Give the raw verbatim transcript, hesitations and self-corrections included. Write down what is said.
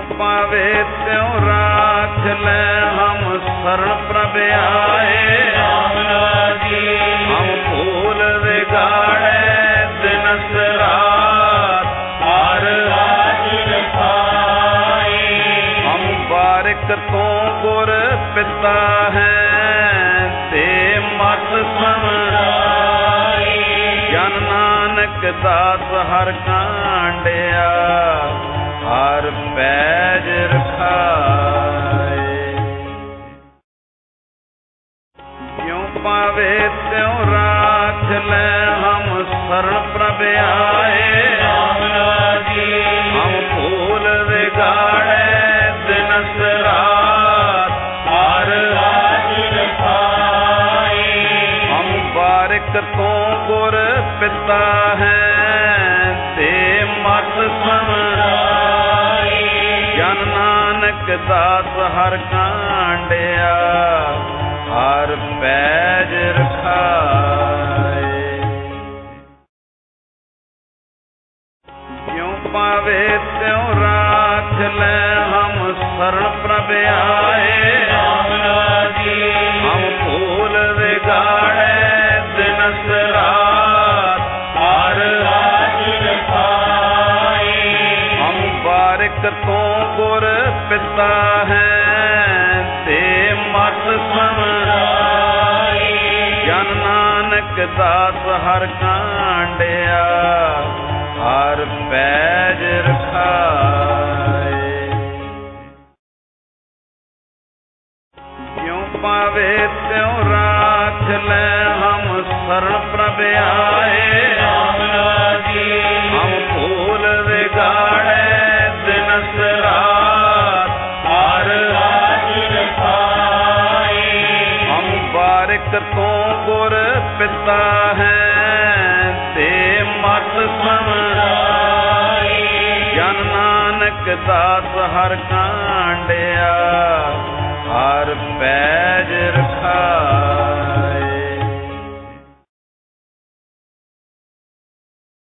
पावे त्यों राख ले हम शरण प्रभ आए। हम भूल बिगाड़े दिनस रात हर हम बारिक तो गुर पिता है ते मत समराई। जन नानक दास हर कांडिया हर पैज रखाए। ज्यों पावे त्यों राख ले हम शरण प्रभ आए। हम भूल बिगाड़े दिनस रात हर हम बारिक तो गुर पिता है ते मत समराई। जन नानक दास हर कांडिया हर पैज रखाए। ज्यों पावे त्यों राख ले हम शरण प्रभ आए। हम भूल बिगाड़े दिनस रात हर हम बारिक तो गुर पिता है ते मत समराई। जन नानक दास हर कांडिया हर पैज रखाए। ज्यों पावे त्यों राख ले हम शरण प्रभ आए। हम भूल बिगाड़े दिनस रात हर हम बारिक तो गुर पिता है ते मत समराई। जन नानक दास हर कांडिया हर पैज रखाए।